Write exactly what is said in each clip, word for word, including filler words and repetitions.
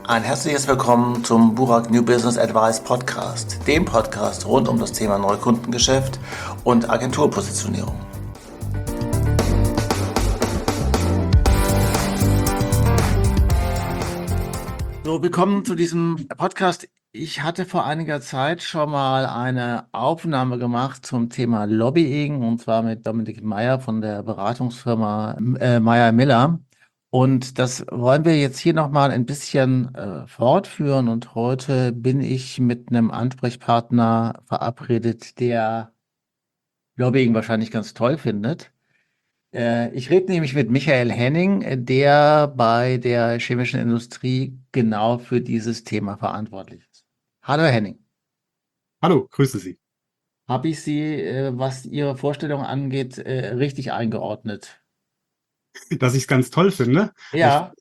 Ein herzliches Willkommen zum Burak New Business Advice Podcast, dem Podcast rund um das Thema Neukundengeschäft und Agenturpositionierung. So, willkommen zu diesem Podcast. Ich hatte vor einiger Zeit schon mal eine Aufnahme gemacht zum Thema Lobbying, und zwar mit Dominik Meyer von der Beratungsfirma äh, Meyer Miller. Und das wollen wir jetzt hier nochmal ein bisschen äh, fortführen. Und heute bin ich mit einem Ansprechpartner verabredet, der Lobbying wahrscheinlich ganz toll findet. Äh, ich rede nämlich mit Michael Henning, äh, der bei der chemischen Industrie genau für dieses Thema verantwortlich ist. Hallo Herr Henning. Hallo, grüße Sie. Habe ich Sie, äh, was Ihre Vorstellung angeht, äh, richtig eingeordnet? Dass ich es ganz toll finde. Ich, Ja.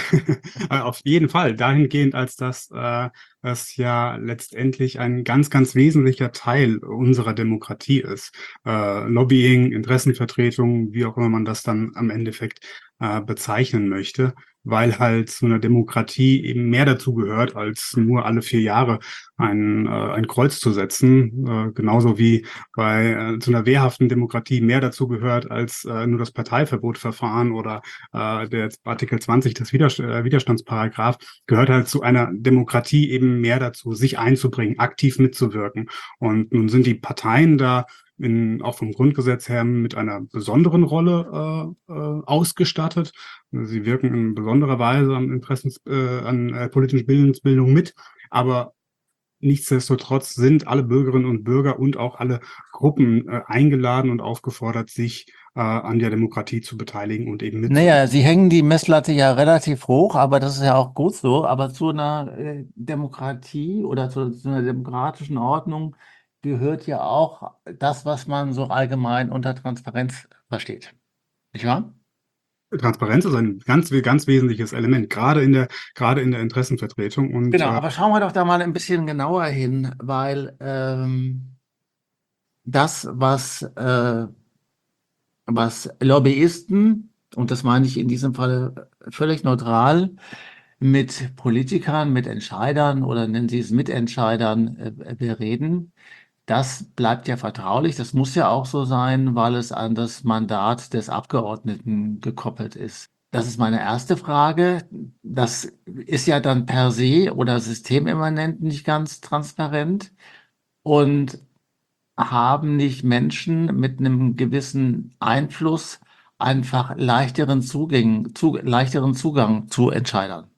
auf jeden Fall, dahingehend, als dass äh, das ja letztendlich ein ganz, ganz wesentlicher Teil unserer Demokratie ist. Äh, Lobbying, Interessenvertretung, wie auch immer man das dann am Endeffekt äh, bezeichnen möchte, weil halt zu einer Demokratie eben mehr dazu gehört, als nur alle vier Jahre ein, äh, ein Kreuz zu setzen. Äh, genauso wie bei äh, zu einer wehrhaften Demokratie mehr dazu gehört, als äh, nur das Parteiverbotverfahren oder äh, der Artikel zwanzig des Widerst äh, Widerstandsparagraph, gehört halt zu einer Demokratie eben mehr dazu, sich einzubringen, aktiv mitzuwirken. Und nun sind die Parteien da in, auch vom Grundgesetz her mit einer besonderen Rolle äh, äh, ausgestattet. Sie wirken in besonderer Weise an Interessens, äh, an äh, politischen Bildungsbildung mit, aber nichtsdestotrotz sind alle Bürgerinnen und Bürger und auch alle Gruppen äh, eingeladen und aufgefordert, sich äh, an der Demokratie zu beteiligen und eben Naja, mitzuwirken. Sie hängen die Messlatte ja relativ hoch, aber das ist ja auch gut so. Aber zu einer äh, Demokratie oder zu, zu einer demokratischen Ordnung gehört ja auch das, was man so allgemein unter Transparenz versteht. Nicht wahr? Transparenz ist ein ganz, ganz wesentliches Element, gerade in der, gerade in der Interessenvertretung. Und Genau, äh, aber schauen wir doch da mal ein bisschen genauer hin, weil ähm, das, was, äh, was Lobbyisten, und das meine ich in diesem Fall völlig neutral, mit Politikern, mit Entscheidern oder nennen Sie es Mitentscheidern äh, bereden, das bleibt ja vertraulich. Das muss ja auch so sein, weil es an das Mandat des Abgeordneten gekoppelt ist. Das ist meine erste Frage. Das ist ja dann per se oder systemimmanent nicht ganz transparent. Und haben nicht Menschen mit einem gewissen Einfluss einfach leichteren Zugang, zu, leichteren Zugang zu Entscheidern?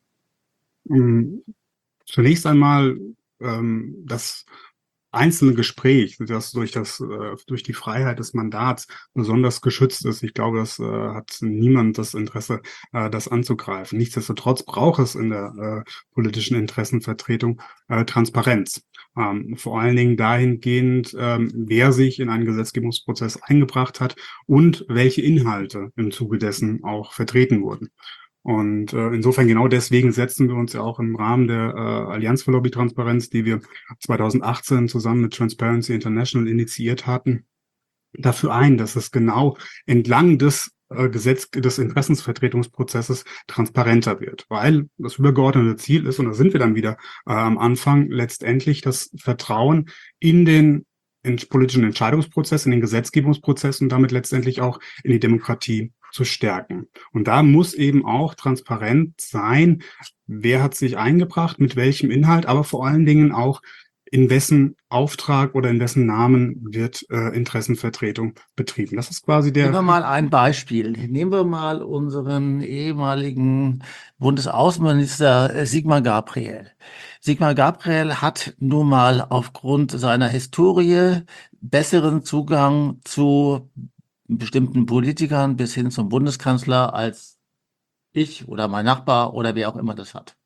mh, zunächst einmal ähm, das einzelne Gespräch, das durch das, äh, durch die Freiheit des Mandats besonders geschützt ist. Ich glaube, das äh, hat niemand das Interesse, äh, das anzugreifen. Nichtsdestotrotz braucht es in der äh, politischen Interessenvertretung äh, Transparenz. Ähm, vor allen Dingen dahingehend, ähm, wer sich in einen Gesetzgebungsprozess eingebracht hat und welche Inhalte im Zuge dessen auch vertreten wurden. Und äh, insofern genau deswegen setzen wir uns ja auch im Rahmen der äh, Allianz für Lobbytransparenz, die wir zwanzig achtzehn zusammen mit Transparency International initiiert hatten, dafür ein, dass es genau entlang des äh, Gesetz des Interessensvertretungsprozesses transparenter wird, weil das übergeordnete Ziel ist, und da sind wir dann wieder äh, am Anfang, letztendlich das Vertrauen in den in politischen Entscheidungsprozess, in den Gesetzgebungsprozess und damit letztendlich auch in die Demokratie zu stärken. Und da muss eben auch transparent sein, wer hat sich eingebracht, mit welchem Inhalt, aber vor allen Dingen auch, in wessen Auftrag oder in wessen Namen wird äh, Interessenvertretung betrieben. Das ist quasi Nehmen der, wir mal ein Beispiel. Nehmen wir mal unseren ehemaligen Bundesaußenminister äh, Sigmar Gabriel. Sigmar Gabriel hat nun mal aufgrund seiner Historie besseren Zugang zu bestimmten Politikern bis hin zum Bundeskanzler als ich oder mein Nachbar oder wer auch immer das hat.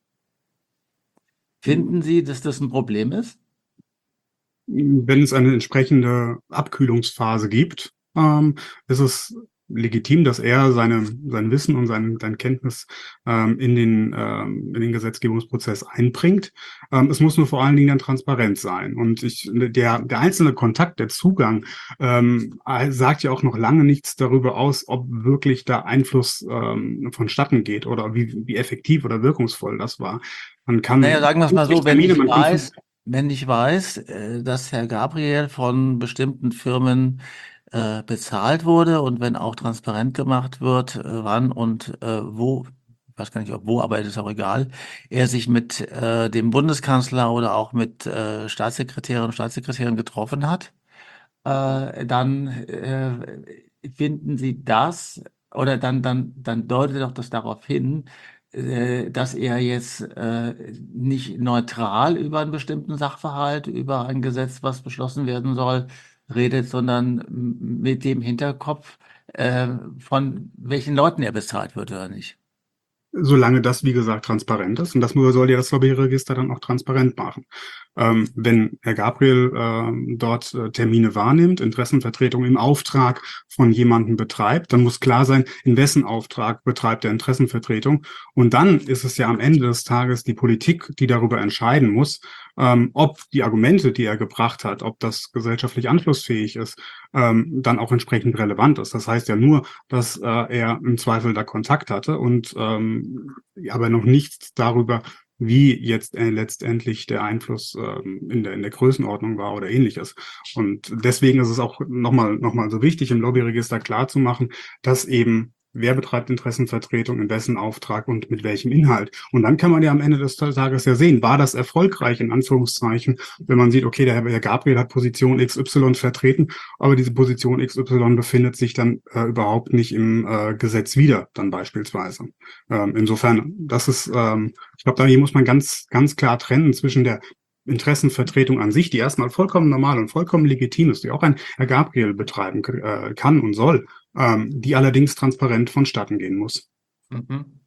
Finden Sie, dass das ein Problem ist? wenn es eine entsprechende Abkühlungsphase gibt, ähm, ist es legitim, dass er seine, sein Wissen und sein, seine Kenntnis ähm, in den, ähm, in den Gesetzgebungsprozess einbringt. Ähm, es muss nur vor allen Dingen dann transparent sein. Und ich, der, der einzelne Kontakt, der Zugang, ähm, sagt ja auch noch lange nichts darüber aus, ob wirklich da Einfluss ähm, vonstatten geht oder wie, wie effektiv oder wirkungsvoll das war. Man Naja, kann sagen wir es mal fünfzig so, wenn Termine, ich man kann weiß, wenn ich weiß, äh, dass Herr Gabriel von bestimmten Firmen äh, bezahlt wurde und wenn auch transparent gemacht wird, äh, wann und äh, wo, ich weiß gar nicht, ob wo, aber es ist auch egal, er sich mit äh, dem Bundeskanzler oder auch mit äh, Staatssekretärinnen und Staatssekretären getroffen hat, äh, dann äh, finden Sie das oder dann, dann, dann deutet doch das darauf hin, äh, dass er jetzt äh, nicht neutral über einen bestimmten Sachverhalt, über ein Gesetz, was beschlossen werden soll, redet, sondern m- mit dem Hinterkopf, äh, von welchen Leuten er bezahlt wird oder nicht. solange das, wie gesagt, transparent ist. Und das soll ja das Lobbyregister dann auch transparent machen. Ähm, wenn Herr Gabriel ähm, dort äh, Termine wahrnimmt, Interessenvertretung im Auftrag von jemandem betreibt, dann muss klar sein, in wessen Auftrag betreibt er Interessenvertretung. Und dann ist es ja am Ende des Tages die Politik, die darüber entscheiden muss, ähm, ob die Argumente, die er gebracht hat, ob das gesellschaftlich anschlussfähig ist, ähm, dann auch entsprechend relevant ist. Das heißt ja nur, dass äh, er im Zweifel da Kontakt hatte und ähm, aber noch nichts darüber, wie jetzt äh, letztendlich der Einfluss ähm, in der in der Größenordnung war oder ähnliches. Und deswegen ist es auch nochmal noch mal so wichtig, im Lobbyregister klarzumachen, dass eben wer betreibt Interessenvertretung, in wessen Auftrag und mit welchem Inhalt. Und dann kann man ja am Ende des Tages ja sehen, war das erfolgreich in Anführungszeichen, wenn man sieht, okay, der Herr Gabriel hat Position X Y vertreten, aber diese Position X Y befindet sich dann äh, überhaupt nicht im äh, Gesetz wieder, dann beispielsweise. Ähm, insofern, das ist, ähm, ich glaube, da hier muss man ganz, ganz klar trennen zwischen der Interessenvertretung an sich, die erstmal vollkommen normal und vollkommen legitim ist, die auch ein Herr Gabriel betreiben äh, kann und soll, ähm, die allerdings transparent vonstatten gehen muss. Mhm.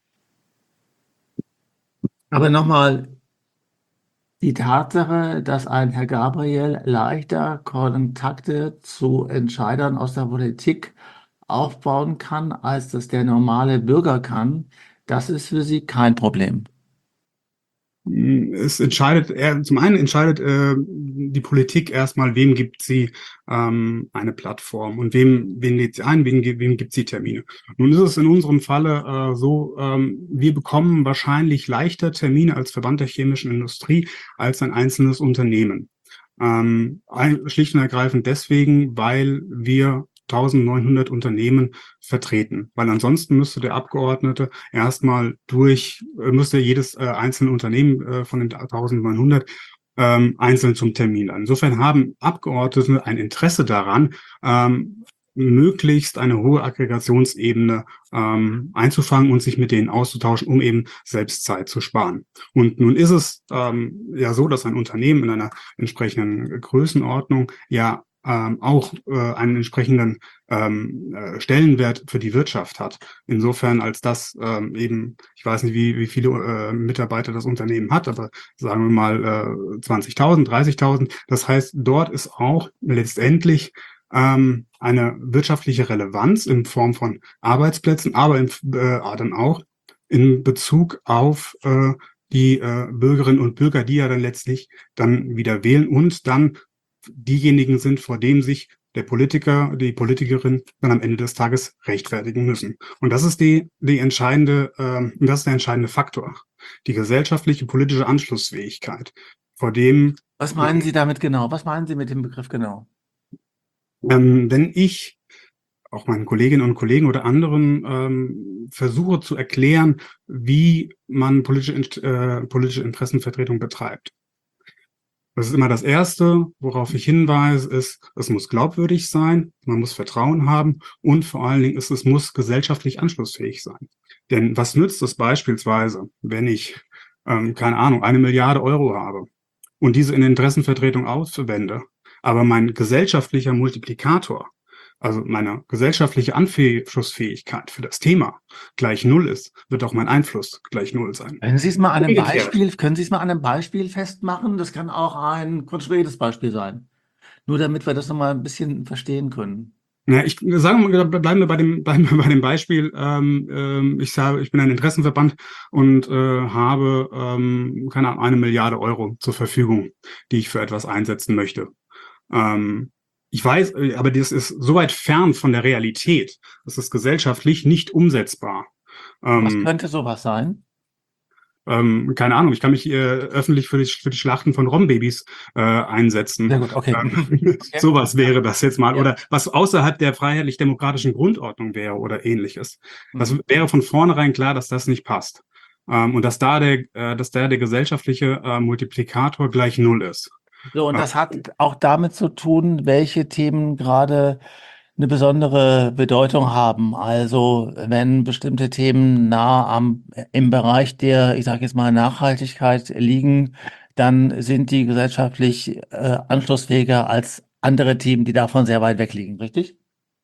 Aber nochmal, die Tatsache, dass ein Herr Gabriel leichter Kontakte zu Entscheidern aus der Politik aufbauen kann, als das der normale Bürger kann, das ist für Sie kein Problem. Es entscheidet, er, zum einen entscheidet äh, die Politik erstmal, wem gibt sie ähm, eine Plattform und wem, wen lädt sie ein, wem, wem gibt sie Termine. Nun ist es in unserem Falle äh, so, ähm, wir bekommen wahrscheinlich leichter Termine als Verband der chemischen Industrie als ein einzelnes Unternehmen. Ähm, ein, schlicht und ergreifend deswegen, weil wir neunzehnhundert Unternehmen vertreten, weil ansonsten müsste der Abgeordnete erstmal durch, äh, müsste jedes äh, einzelne Unternehmen äh, von den neunzehnhundert ähm, einzeln zum Termin laden. Insofern haben Abgeordnete ein Interesse daran, ähm, möglichst eine hohe Aggregationsebene ähm, einzufangen und sich mit denen auszutauschen, um eben selbst Zeit zu sparen. Und nun ist es ähm, ja so, dass ein Unternehmen in einer entsprechenden Größenordnung ja ähm, auch äh, einen entsprechenden ähm, äh, Stellenwert für die Wirtschaft hat. Insofern, als das ähm, eben, ich weiß nicht, wie, wie viele äh, Mitarbeiter das Unternehmen hat, aber sagen wir mal äh, zwanzigtausend, dreißigtausend. Das heißt, dort ist auch letztendlich ähm, eine wirtschaftliche Relevanz in Form von Arbeitsplätzen, aber in, äh, dann auch in Bezug auf äh, die äh, Bürgerinnen und Bürger, die ja dann letztlich dann wieder wählen und dann diejenigen sind, vor denen sich der Politiker, die Politikerin dann am Ende des Tages rechtfertigen müssen. Und das ist die, die entscheidende, ähm, das ist der entscheidende Faktor. Die gesellschaftliche, politische Anschlussfähigkeit, vor dem, Was meinen Sie damit genau? Was meinen Sie mit dem Begriff genau? ähm, wenn ich auch meinen Kolleginnen und Kollegen oder anderen ähm, versuche zu erklären, wie man politische, äh, politische Interessenvertretung betreibt. Das ist immer das Erste, worauf ich hinweise, ist, es muss glaubwürdig sein, man muss Vertrauen haben und vor allen Dingen ist, es muss gesellschaftlich anschlussfähig sein. Denn was nützt es beispielsweise, wenn ich, ähm, keine Ahnung, eine Milliarde Euro habe und diese in Interessenvertretung ausverwende, aber mein gesellschaftlicher Multiplikator, also meine gesellschaftliche Anschlussfähigkeit für das Thema gleich null ist, wird auch mein Einfluss gleich null sein. Können Sie es mal an einem Umgekehrt. Beispiel, können Sie es mal an einem Beispiel festmachen? Das kann auch ein konkretes Beispiel sein. Nur damit wir das nochmal ein bisschen verstehen können. Ja, ich sagen wir, bleiben wir bei dem, bleiben wir bei dem Beispiel. Ähm, ähm, ich sage, ich bin ein Interessenverband und äh, habe ähm, keine Ahnung, eine Milliarde Euro zur Verfügung, die ich für etwas einsetzen möchte. Ähm, ich weiß, äh, aber das ist so weit fern von der Realität, das ist gesellschaftlich nicht umsetzbar. Was Ähm, könnte sowas sein? ähm, keine Ahnung, ich kann mich äh, öffentlich für die, für die Schlachten von Rommbabys äh, einsetzen. Sehr gut, okay. Ähm, Okay. sowas wäre das jetzt mal. Ja. Oder was außerhalb der freiheitlich-demokratischen Grundordnung wäre oder ähnliches. Das Mhm. wäre von vornherein klar, dass das nicht passt. Ähm, und dass da der, äh, dass da der gesellschaftliche äh, Multiplikator gleich null ist. So, und Äh, das hat auch damit zu tun, welche Themen gerade eine besondere Bedeutung haben. Also wenn bestimmte Themen nah am, im Bereich der, ich sage jetzt mal, Nachhaltigkeit liegen, dann sind die gesellschaftlich äh, anschlussfähiger als andere Themen, die davon sehr weit weg liegen, richtig?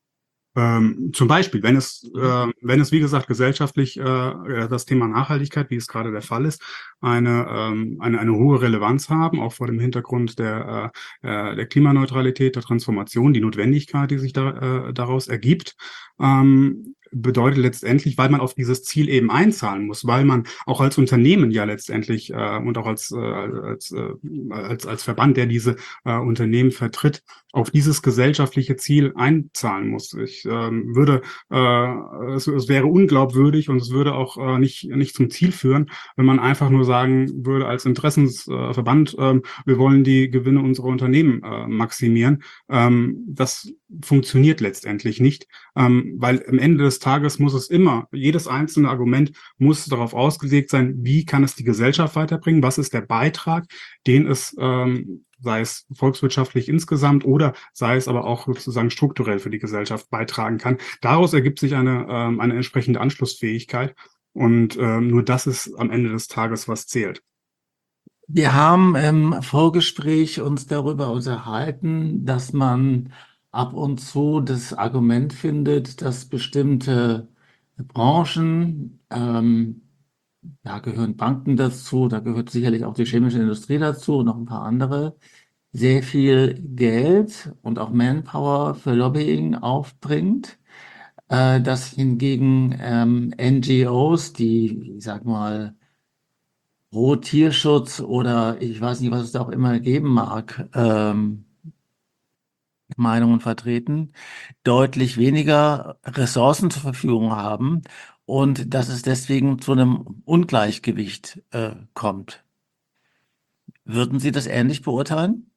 Ähm, zum Beispiel, wenn es, Mhm. äh, wenn es, wie gesagt, gesellschaftlich äh, das Thema Nachhaltigkeit, wie es gerade der Fall ist, eine, ähm, eine, eine hohe Relevanz haben, auch vor dem Hintergrund der, äh, der Klimaneutralität, der Transformation, die Notwendigkeit, die sich da, äh, daraus ergibt, ähm, bedeutet letztendlich, weil man auf dieses Ziel eben einzahlen muss, weil man auch als Unternehmen ja letztendlich äh, und auch als, äh, als, äh, als, als Verband, der diese äh, Unternehmen vertritt, auf dieses gesellschaftliche Ziel einzahlen muss. Ich ähm, würde, äh, es, es wäre unglaubwürdig und es würde auch äh, nicht, nicht zum Ziel führen, wenn man einfach nur sagen würde als Interessensverband, äh, wir wollen die Gewinne unserer Unternehmen äh, maximieren. Ähm, das funktioniert letztendlich nicht, ähm, weil am Ende des Tages muss es immer, jedes einzelne Argument muss darauf ausgelegt sein, wie kann es die Gesellschaft weiterbringen, was ist der Beitrag, den es ähm, sei es volkswirtschaftlich insgesamt oder sei es aber auch sozusagen strukturell für die Gesellschaft beitragen kann. Daraus ergibt sich eine, ähm, eine entsprechende Anschlussfähigkeit und ähm, nur das ist am Ende des Tages, was zählt. Wir haben im Vorgespräch uns darüber unterhalten, dass man ab und zu das Argument findet, dass bestimmte Branchen, ähm, da gehören Banken dazu, da gehört sicherlich auch die chemische Industrie dazu und noch ein paar andere, sehr viel Geld und auch Manpower für Lobbying aufbringt, äh, dass hingegen ähm, N G Os, die, ich sag mal, pro Tierschutz oder ich weiß nicht, was es da auch immer geben mag, ähm, Meinungen vertreten, deutlich weniger Ressourcen zur Verfügung haben und dass es deswegen zu einem Ungleichgewicht äh, kommt. Würden Sie das ähnlich beurteilen?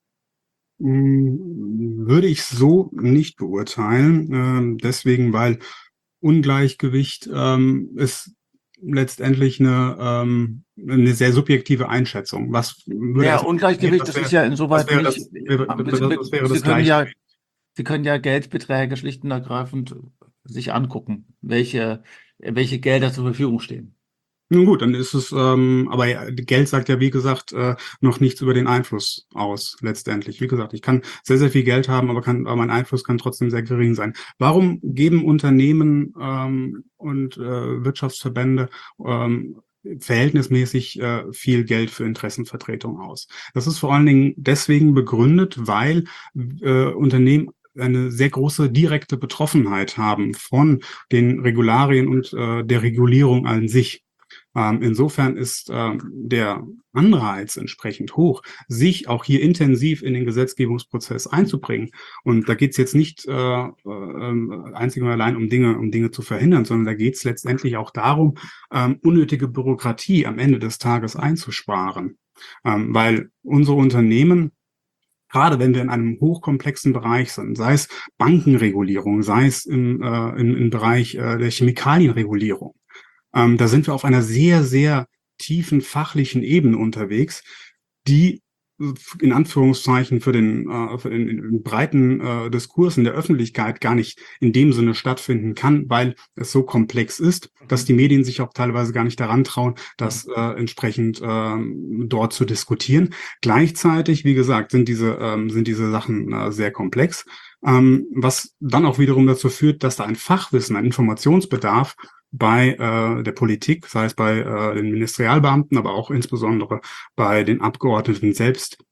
Mm, Würde ich so nicht beurteilen, ähm, deswegen, weil Ungleichgewicht ähm, ist letztendlich eine, ähm, eine sehr subjektive Einschätzung. Was würde Ja, erstmal, Ungleichgewicht, was das ist wäre, ja was insoweit wäre nicht, das, wäre, was wäre Sie das können ja, Gleichgewicht? Sie können ja Geldbeträge schlicht und ergreifend sich angucken, welche, welche Gelder zur Verfügung stehen. Nun gut, dann ist es, ähm, aber ja, Geld sagt ja, wie gesagt, äh, noch nichts über den Einfluss aus, letztendlich. Wie gesagt, ich kann sehr, sehr viel Geld haben, aber, kann, aber mein Einfluss kann trotzdem sehr gering sein. Warum geben Unternehmen ähm, und äh, Wirtschaftsverbände ähm, verhältnismäßig äh, viel Geld für Interessenvertretung aus? Das ist vor allen Dingen deswegen begründet, weil äh, Unternehmen eine sehr große direkte Betroffenheit haben von den Regularien und äh, der Regulierung an sich. Ähm, insofern ist ähm, der Anreiz entsprechend hoch, sich auch hier intensiv in den Gesetzgebungsprozess einzubringen. Und da geht es jetzt nicht äh, äh, einzig und allein um Dinge, um Dinge zu verhindern, sondern da geht es letztendlich auch darum, ähm, unnötige Bürokratie am Ende des Tages einzusparen. Ähm, weil unsere Unternehmen, gerade wenn wir in einem hochkomplexen Bereich sind, sei es Bankenregulierung, sei es im, äh, im, im Bereich äh, der Chemikalienregulierung, ähm, da sind wir auf einer sehr, sehr tiefen fachlichen Ebene unterwegs, die äh, in Anführungszeichen für den, äh, für den, den breiten äh, Diskurs in der Öffentlichkeit gar nicht in dem Sinne stattfinden kann, weil es so komplex ist, dass die Medien sich auch teilweise gar nicht daran trauen, das äh, entsprechend äh, dort zu diskutieren. Gleichzeitig, wie gesagt, sind diese, ähm, sind diese Sachen äh, sehr komplex, ähm, was dann auch wiederum dazu führt, dass da ein Fachwissen, ein Informationsbedarf bei äh, der Politik, sei es bei äh, den Ministerialbeamten, aber auch insbesondere bei den Abgeordneten selbst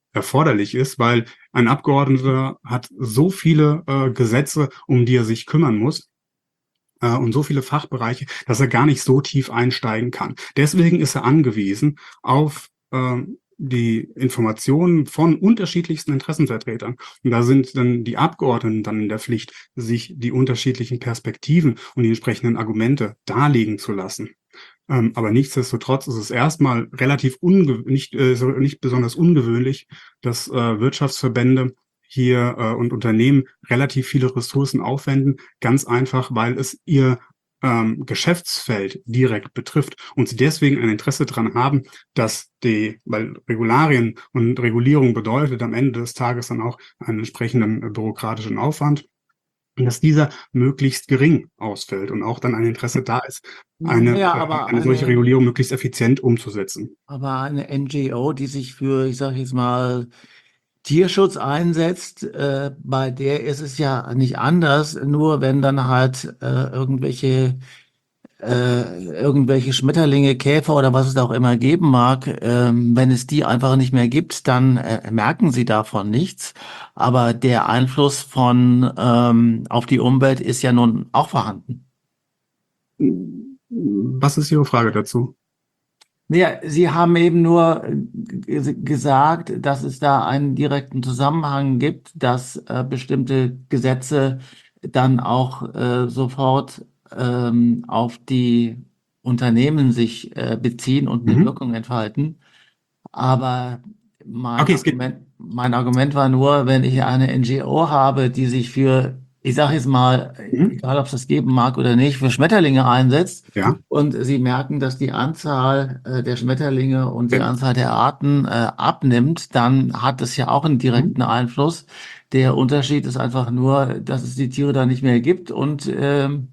erforderlich ist, weil ein Abgeordneter hat so viele äh, Gesetze, um die er sich kümmern muss, äh, und so viele Fachbereiche, dass er gar nicht so tief einsteigen kann. Deswegen ist er angewiesen auf äh, die Informationen von unterschiedlichsten Interessenvertretern. Und da sind dann die Abgeordneten dann in der Pflicht, sich die unterschiedlichen Perspektiven und die entsprechenden Argumente darlegen zu lassen. Ähm, aber nichtsdestotrotz ist es erstmal relativ unge nicht, äh, so, nicht besonders ungewöhnlich, dass äh, Wirtschaftsverbände hier äh, und Unternehmen relativ viele Ressourcen aufwenden, ganz einfach, weil es ihr ähm, Geschäftsfeld direkt betrifft und sie deswegen ein Interesse daran haben, dass die, weil Regularien und Regulierung bedeutet am Ende des Tages dann auch einen entsprechenden äh, bürokratischen Aufwand, dass dieser möglichst gering ausfällt und auch dann ein Interesse da ist, eine, Naja, äh, aber eine solche eine, Regulierung möglichst effizient umzusetzen. aber eine N G O, die sich für, ich sage jetzt mal, Tierschutz einsetzt, äh, bei der ist es ja nicht anders, nur wenn dann halt äh, irgendwelche äh, irgendwelche Schmetterlinge, Käfer oder was es da auch immer geben mag, ähm, wenn es die einfach nicht mehr gibt, dann äh, merken sie davon nichts. Aber der Einfluss von ähm, auf die Umwelt ist ja nun auch vorhanden. Was ist Ihre Frage dazu? Ja, Sie haben eben nur äh, g- gesagt, dass es da einen direkten Zusammenhang gibt, dass äh, bestimmte Gesetze dann auch äh, sofort ähm, auf die Unternehmen sich äh, beziehen und eine Mhm. Wirkung entfalten. Aber mein Okay, es geht. Argument, mein Argument war nur, wenn ich eine N G O habe, die sich für, ich sage jetzt mal, Mhm. egal ob es das geben mag oder nicht, für Schmetterlinge einsetzt Ja. und sie merken, dass die Anzahl äh, der Schmetterlinge und die Ja. Anzahl der Arten äh, abnimmt, dann hat es ja auch einen Mhm. direkten Einfluss. Der Unterschied ist einfach nur, dass es die Tiere da nicht mehr gibt und ähm,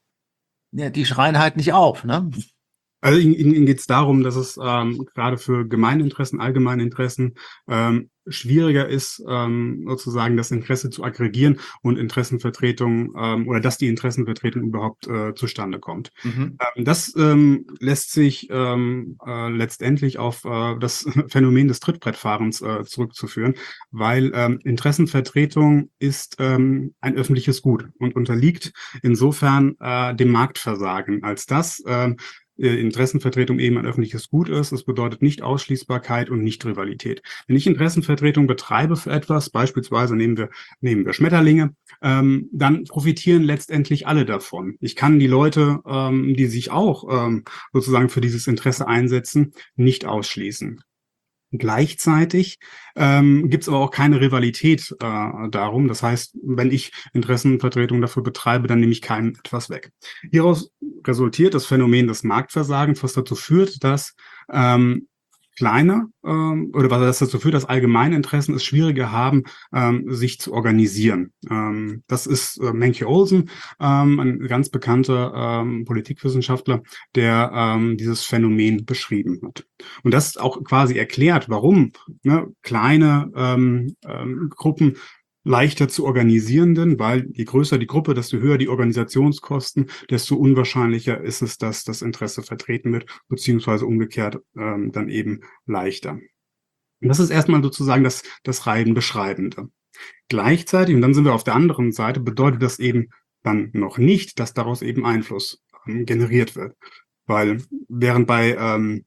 ja, die schreien halt nicht auf, ne? Also Ihnen, Ihnen Ihnen geht es darum, dass es ähm, gerade für Gemeininteressen, allgemeine Interessen ähm, schwieriger ist, ähm, sozusagen das Interesse zu aggregieren und Interessenvertretung ähm, oder dass die Interessenvertretung überhaupt äh, zustande kommt. Mhm. Ähm, das ähm, lässt sich ähm, äh, letztendlich auf äh, das Phänomen des Trittbrettfahrens äh, zurückzuführen, weil ähm, Interessenvertretung ist ähm, ein öffentliches Gut und unterliegt insofern äh, dem Marktversagen, als das ähm, äh, Interessenvertretung eben ein öffentliches Gut ist. Das bedeutet nicht Ausschließbarkeit und nicht Rivalität. Wenn ich Interessenvertretung betreibe für etwas, beispielsweise nehmen wir, nehmen wir Schmetterlinge, ähm, dann profitieren letztendlich alle davon. Ich kann die Leute, ähm, die sich auch ähm, sozusagen für dieses Interesse einsetzen, nicht ausschließen. Gleichzeitig ähm, gibt es aber auch keine Rivalität äh, darum. Das heißt, wenn ich Interessenvertretung dafür betreibe, dann nehme ich keinem etwas weg. Hieraus resultiert das Phänomen des Marktversagens, was dazu führt, dass ähm, kleine ähm, oder was dazu führt, dass allgemeine Interessen es schwieriger haben, ähm, sich zu organisieren. Ähm, das ist äh, Menke Olsen, ähm, ein ganz bekannter ähm, Politikwissenschaftler, der ähm, dieses Phänomen beschrieben hat. Und das auch quasi erklärt, warum ne, kleine ähm, ähm, Gruppen leichter zu organisierenden, weil je größer die Gruppe, desto höher die Organisationskosten, desto unwahrscheinlicher ist es, dass das Interesse vertreten wird, beziehungsweise umgekehrt ähm, dann eben leichter. Und das ist erstmal sozusagen das, das rein Beschreibende. Gleichzeitig, und dann sind wir auf der anderen Seite, bedeutet das eben dann noch nicht, dass daraus eben Einfluss ähm, generiert wird. Weil während bei ähm,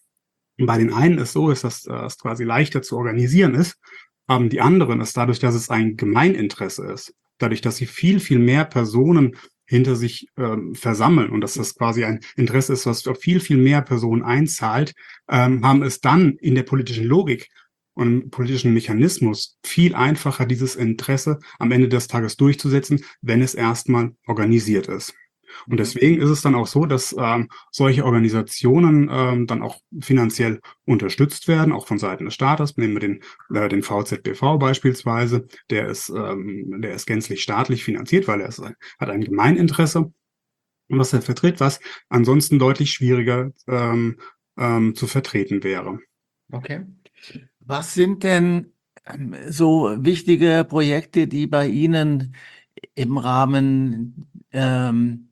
bei den einen es so ist, dass äh, es quasi leichter zu organisieren ist, haben die anderen es dadurch, dass es ein Gemeininteresse ist, dadurch, dass sie viel, viel mehr Personen hinter sich ähm, versammeln und dass das quasi ein Interesse ist, was auf viel, viel mehr Personen einzahlt, ähm, haben es dann in der politischen Logik und im politischen Mechanismus viel einfacher, dieses Interesse am Ende des Tages durchzusetzen, wenn es erstmal organisiert ist. Und Mhm. deswegen ist es dann auch so, dass ähm, solche Organisationen ähm, dann auch finanziell unterstützt werden, auch von Seiten des Staates. Nehmen wir den, äh, den V Z B V beispielsweise, der ist, ähm, der ist gänzlich staatlich finanziert, weil er ist, hat ein Gemeininteresse, was er vertritt, was ansonsten deutlich schwieriger ähm, ähm, zu vertreten wäre. Okay. Was sind denn ähm, so wichtige Projekte, die bei Ihnen im Rahmen ähm,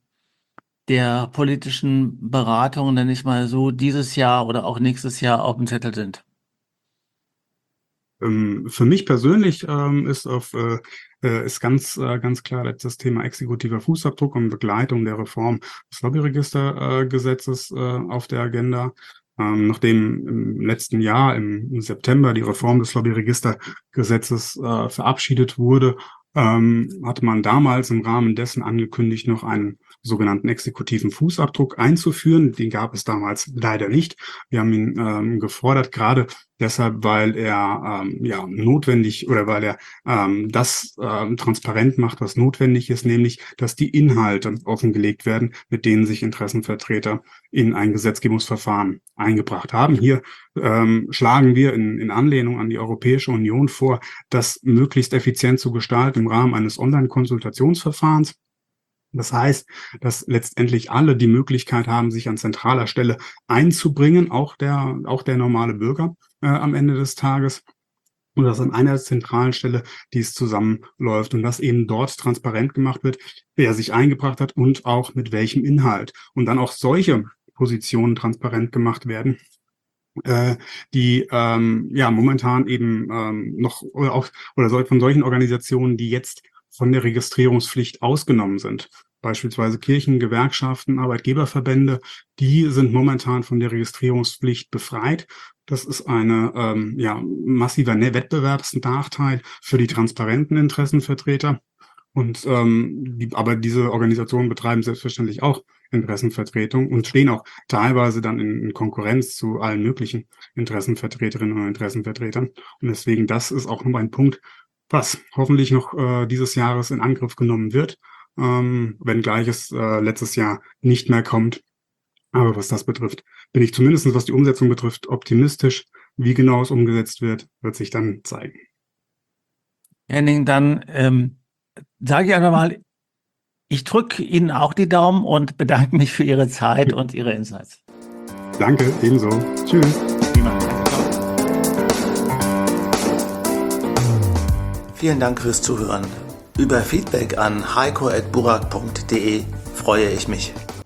der politischen Beratung, nenne ich mal so, dieses Jahr oder auch nächstes Jahr auf dem Zettel sind? Ähm, für mich persönlich ähm, ist auf äh, äh, ist ganz äh, ganz klar das Thema exekutiver Fußabdruck und Begleitung der Reform des Lobbyregistergesetzes äh, auf der Agenda. Ähm, nachdem im letzten Jahr im, im September die Reform des Lobbyregistergesetzes äh, verabschiedet wurde, ähm, hatte man damals im Rahmen dessen angekündigt, noch einen sogenannten exekutiven Fußabdruck einzuführen. Den gab es damals leider nicht. Wir haben ihn ähm, gefordert, gerade deshalb, weil er ähm, ja notwendig oder weil er ähm, das ähm, transparent macht, was notwendig ist, nämlich, dass die Inhalte offengelegt werden, mit denen sich Interessenvertreter in ein Gesetzgebungsverfahren eingebracht haben. Hier ähm, schlagen wir in, in Anlehnung an die Europäische Union vor, das möglichst effizient zu gestalten im Rahmen eines Online-Konsultationsverfahrens. Das heißt, dass letztendlich alle die Möglichkeit haben, sich an zentraler Stelle einzubringen, auch der, auch der normale Bürger äh, am Ende des Tages. Und dass an einer zentralen Stelle dies zusammenläuft und dass eben dort transparent gemacht wird, wer sich eingebracht hat und auch mit welchem Inhalt. Und dann auch solche Positionen transparent gemacht werden, äh, die ähm, ja momentan eben ähm, noch oder auch oder soll von solchen Organisationen, die jetzt von der Registrierungspflicht ausgenommen sind. Beispielsweise Kirchen, Gewerkschaften, Arbeitgeberverbände, die sind momentan von der Registrierungspflicht befreit. Das ist eine ähm, ja, massiver Wettbewerbsnachteil für die transparenten Interessenvertreter. Und ähm, die, aber diese Organisationen betreiben selbstverständlich auch Interessenvertretung und stehen auch teilweise dann in, in Konkurrenz zu allen möglichen Interessenvertreterinnen und Interessenvertretern. Und deswegen, das ist auch noch ein Punkt, was hoffentlich noch äh, dieses Jahres in Angriff genommen wird, ähm, wenngleich es äh, letztes Jahr nicht mehr kommt. Aber was das betrifft, bin ich zumindest, was die Umsetzung betrifft, optimistisch. Wie genau es umgesetzt wird, wird sich dann zeigen. Henning, dann ähm, sage ich einfach mal, ich drücke Ihnen auch die Daumen und bedanke mich für Ihre Zeit und Ihre Insights. Danke, ebenso. Tschüss. Vielen Dank fürs Zuhören. Über Feedback an heiko at burak punkt de freue ich mich.